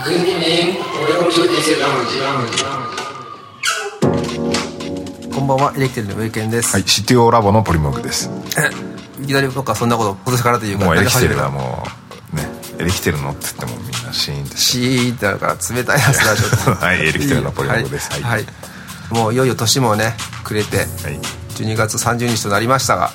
こんばんは、エレキテルの上健です。 はい、シティオラボのポリモグです。 いきなり僕はそんなこと今年からというか、 もうエレキテルはもうね、エレキテルのって言ってもみんなシーンってシーンってなるから冷たいやつだちょっとはい、エレキテルのポリモグです。 はい、はい、もういよいよ年もね暮れて、はい、12月30日となりましたが、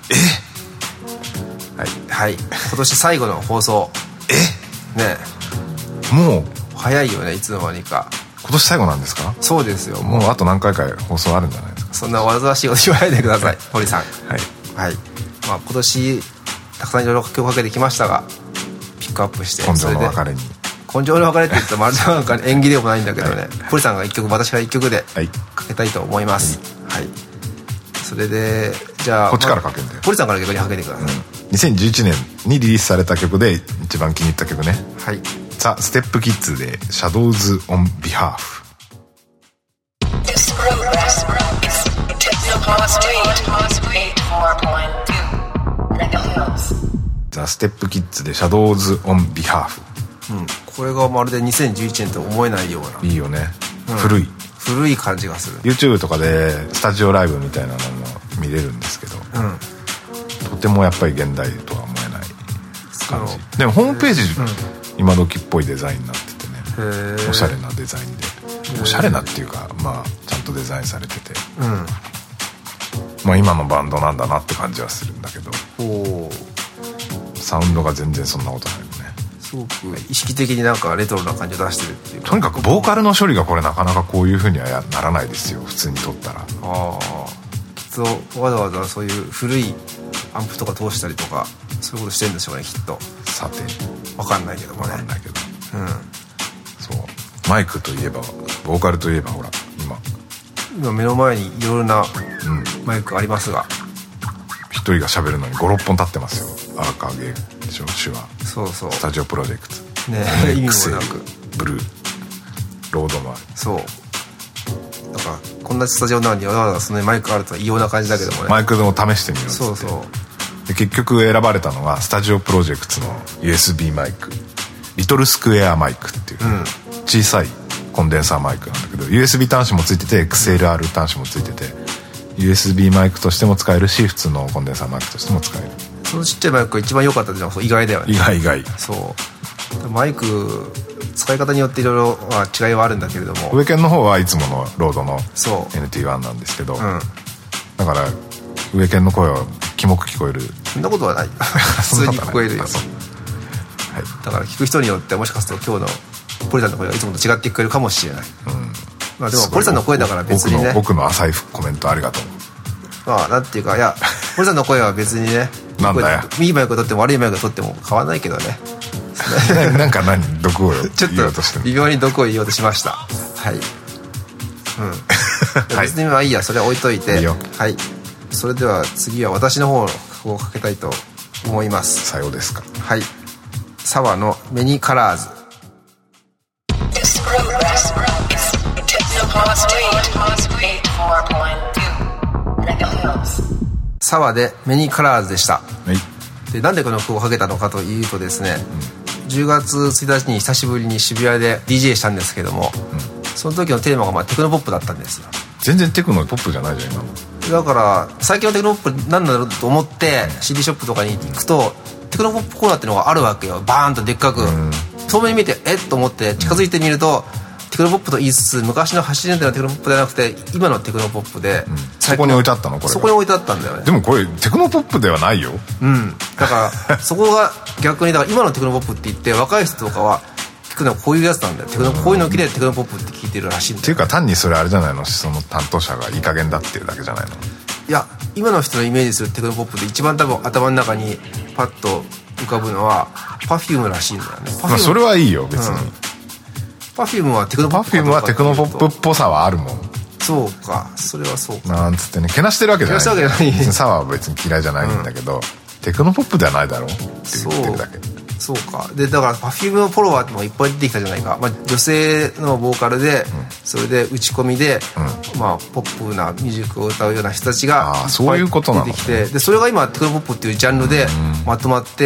はい、はい、今年最後の放送ね、もう早いよね、いつの間にか。 今年最後なんですか？ そうですよ。 もうあと何回か放送あるんじゃないですか。 そんな煩わしいこと言わないでください堀さん。はい、はい、まあ、今年たくさんいろいろ曲をかけてきましたが、ピックアップして根性の別れに、 根性の別れって言ったらまるでなんか縁起でもないんだけどね、堀さんが1曲、私が1曲でかけたいと思います。はい、はい、それでじゃあこっちからかけんだよ。 堀さんから逆にかけてください。 2011年にリリースされた曲で一番気に入った曲ね。 はい、 ザ・ステップキッズで Shadows on Behalf。 ザ・ステップキッズで Shadows on Behalf、 これがまるで2011年と思えないような、 いいよね、 古い感じがする。 YouTube とかでスタジオライブみたいなのも見れるんですけど、とてもやっぱり現代とは思えない感じでもホームページ、今時っぽいデザインになっててね、おしゃれなデザインで、おしゃれなっていうか、まあちゃんとデザインされてて、まあ今のバンドなんだなって感じはするんだけど、サウンドが全然そんなことないよね。 すごく意識的になんかレトロな感じを出してるっていうか、 とにかくボーカルの処理がこれなかなかこういう風にはならないですよ、普通に撮ったら。 きっとわざわざそういう古いアンプとか通したりとかそういうことしてるんでしょうね、きっと。 さて分かんないけどもね。 分かんないけど、そうマイクといえば、ボーカルといえば、ほら今目の前にいろいろなマイクありますが、 一人が喋るのに 5,6 本立ってますよ。アーカーゲーでしょ、手話。 そうそう、 スタジオプロジェクトね、意味もなくブルーロードもある。 そうだからこんなスタジオなのにわざわざそのマイクあるとは異様な感じだけどもね。 マイクでも試してみようっつって。 そうで結局選ばれたのがスタジオプロジェクトの USB マイク、リトルスクエアマイクっていう、小さいコンデンサーマイクなんだけど、 USB 端子もついてて XLR 端子もついてて、 USB マイクとしても使えるし、普通のコンデンサーマイクとしても使える。 そのちっちゃいマイクが一番良かったじゃん。意外だよね。 意外。 そうマイク使い方によっていろいろ違いはあるんだけれども、 上剣の方はいつものロードの NT1 なんですけど、だから上剣の声はキモく聞こえる。 そんなことはない普通に聞こえるよ。だから聞く人によってもしかすると今日のポリさんの声がいつもと違って聞こえるかもしれない。まあでもポリさんの声だから別にね、 僕の浅いコメントありがとう。 まあなんていうか、いやポリさんの声は別にねなんだよ、 いいマイクを取っても悪いマイクを取っても変わらないけどねなんか毒をちょっと微妙に毒を言おうとしました。はい、別にまあいいや、それは置いといて。いいよ。はい、それでは次は私の方をかけたいと思います。 さようですか。 はい、沢のメニーカラーズ。沢でメニーカラーズでした。でなんでこの曲をかけたのかというとですね、10月1日に久しぶりに渋谷で DJ したんですけども、その時のテーマがテクノポップだったんですよ。 全然テクノポップじゃないじゃん今の。 だから最近のテクノポップなんだろうと思って CD ショップとかに行くとテクノポップコーナーっていうのがあるわけよ。バーンとでっかく、遠目に見てと思って近づいてみると、テクノポップと言いつつ昔の80年代のテクノポップではなくて今のテクノポップで、 そこに置いてあったのこれ。 そこに置いてあったんだよね。 でもこれテクノポップではないよ。 だからそこが逆に、だから今のテクノポップって言って若い人とかは聞くのはこういうやつなんだよ。こういうのを聞いてテクノポップって聞いてるらしいんだよ。 っていうか単にそれあれじゃないの、その担当者がいい加減だっていうだけじゃないの。 いや今の人のイメージするテクノポップで一番多分頭の中にパッと浮かぶのは Perfume らしいんだよね。 まあそれはいいよ別に。 Perfume はテクノポップ。 Perfume はテクノポップっぽさはあるもん。 そうか、それはそうか。 なんつってね、けなしてるわけじゃない。 けなしてるわけじゃない。 サワーは別に嫌いじゃないんだけど、テクノポップではないだろうって言ってるだけ。 そうか。でだから Perfume のフォロワーってのがいっぱい出てきたじゃないか。女性のボーカルで、それで打ち込みで、ポップなミュージックを歌うような人たちがいっぱい出てきて、でそれが今テクノポップっていうジャンルでまとまって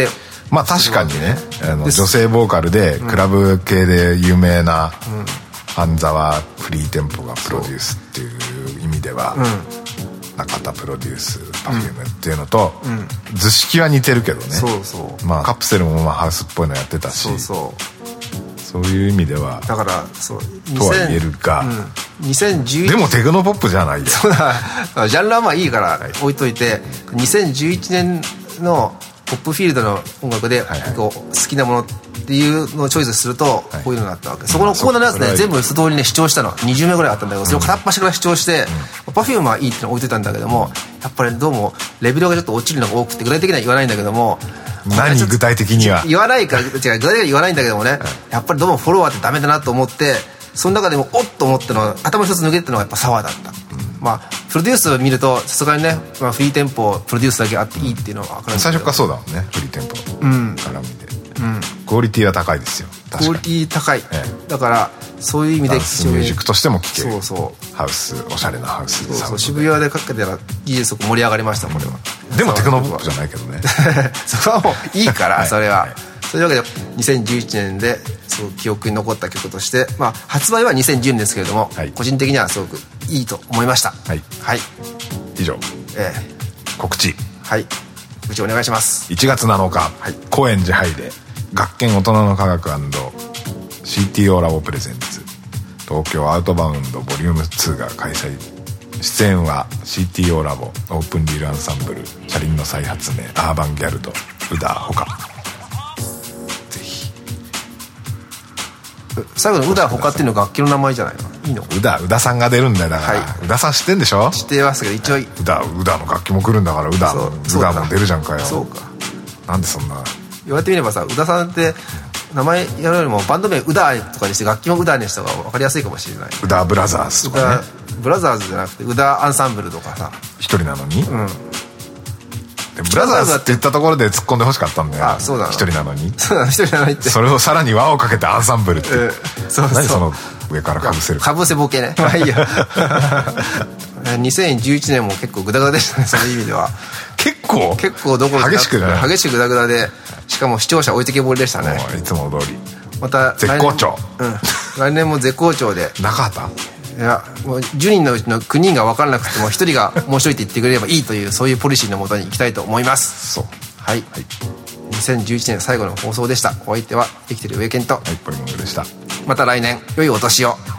まあ確かにね、女性ボーカルでクラブ系で有名な半沢フリーテンポがプロデュースっていう意味では、中田プロデュース Perfume っていうのと図式は似てるけどね。まあカプセルもまあハウスっぽいのやってたし、そういう意味ではだからそうとは言えるが、 2011 でもテクノポップじゃないよ。 そうだ、ジャンルはまあいいから置いといて、2011年のポップフィールドの音楽でこう好きなものっていうのをチョイスするとこういうのがあったわけ。そこのコーナーのやつね、全部一通りね主張したの20名ぐらいあったんだけど、それを片っ端から主張して、Perfume はいいってのを置いといたんだけども、やっぱりどうもレベルがちょっと落ちるのが多くて、具体的には言わないんだけども、 何具体的には言わないから、違う、具体的には言わないんだけどもね、やっぱりどうもフォロワーってダメだなと思って、その中でもおっと思ったのは頭一つ抜けてたのがやっぱサワーだった。まあプロデュースを見るとさすがにね、まあ、フリーテンポプロデュースだけあっていいっていうのは分かるんですけど、 最初からそうだもんね、フリーテンポから見て、クオリティは高いですよ。確かにクオリティ高い、だからそういう意味でダンスミュージックとしても聴ける。 そうハウス、おしゃれなハウスそう渋谷でかけてら技術盛り上がりました。これはでもテクノポップじゃないけどねそれはもういいからそれは、そういうわけで2011年でそう記憶に残った曲として、まあ、発売は2010年ですけれども、個人的にはすごくいいと思いました。 以上、告知告知お願いします。 1月7日、高円寺ハイで学研大人の科学 &CTO ラボプレゼンツ東京アウトバウンドボリューム2が開催。出演は CTO ラボ、オープンリールアンサンブル、車輪の再発明、アーバンギャルド、宇田ほか。ぜひ。 最後の宇田ほかっていうのは楽器の名前じゃないの？いいの？ 宇田さんが出るんだよ。だから宇田さん知ってんでしょ？ 知ってますけど、一応宇田の楽器も来るんだから、宇田も出るじゃんかよ。 そうか。 なんでそんな言われてみればさ、宇田さんって名前やるよりもバンド名宇田とかにして楽器も宇田にした方が分かりやすいかもしれない。 宇田ブラザーズとかね。 ブラザーズじゃなくて宇田アンサンブルとかさ。 一人なのに、でブラザーズって言ったところで突っ込んでほしかったんだよ。 そうだ、 一人なのに。 そうだ、一人なのにって。 それをさらに輪をかけてアンサンブルって、何その上からかぶせるかぶせボケね。まあいいや2011年も結構グダグダでしたね、その意味では。結構どころ激しくね、 激しくグダグダで、しかも視聴者置いてけぼりでしたね。 いつも通りまた絶好調。 来年も絶好調で。 中畑、 いやもう10人のうちの9人が分からなくても1人が面白いって言ってくれればいいという、そういうポリシーのもとに行きたいと思います。はい、2011年最後の放送でした。お相手は生きてる上健とポリモングでした。 また来年良いお年を。